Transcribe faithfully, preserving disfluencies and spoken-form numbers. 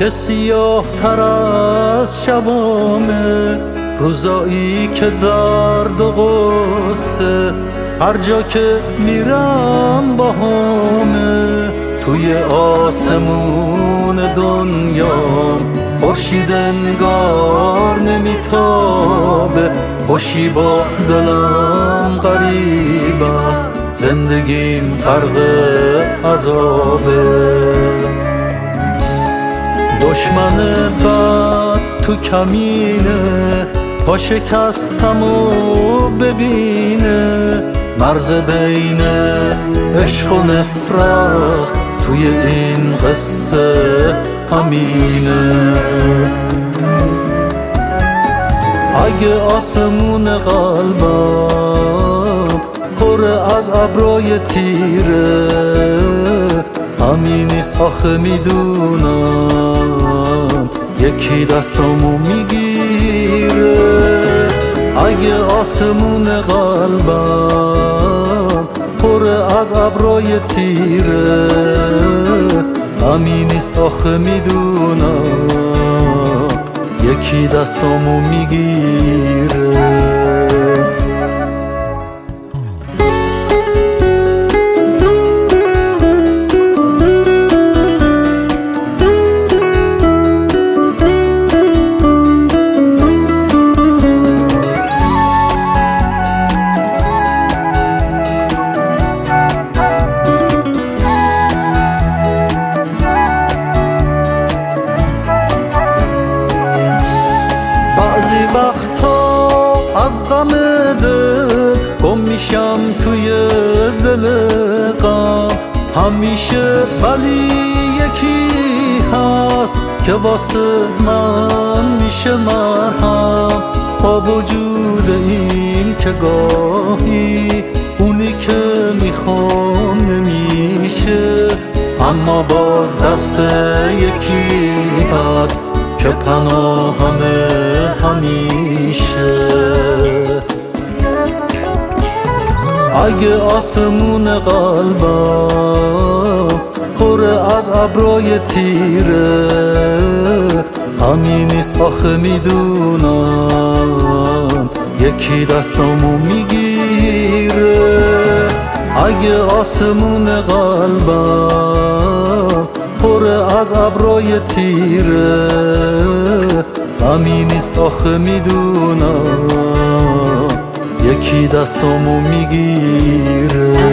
که سیاه تر از شبامه، روزایی که درد و غصه هر جا که میرم با همه. توی آسمون دنیام خورشید انگار نمیتابه، خوشی با دلم غریب است، زندگیم غرق عذابه. دشمن بد تو کمینه، پا شکستم و ببینه، مرز بین عشق و نفرت توی این قصه همینه. اگه آسمون قلبم پر از ابرای تیره، همین نیست آخه میدونم یکی دستامو میگیره. اگه آسمون قلبم پر از ابرای تیره، همین نیست آخه میدونم یکی دستامو میگیره. بعضی وقتا از غم دل گم میشم توی دل غم، همیشه ولی یکی هست که واسه من میشه مرهم. با وجود این که گاهی اونی که میخوام نمیشه، اما باز دست یکی هست که پناهمه همیشه. اگه آسمون قلبم پر از ابرای تیره، همین نیست آخه میدونم یکی دستامو میگیره. اگه آسمون قلبم پر از ابرای تیره، همین نیست آخه میدونم یکی دستامو میگیره.